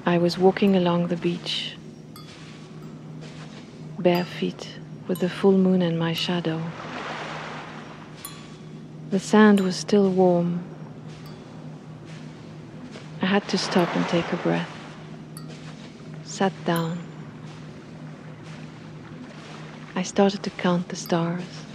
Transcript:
I was walking along the beach, bare feet, with the full moon in my shadow. The sand was still warm. I had to stop and take a breath. Sat down. I started to count the stars.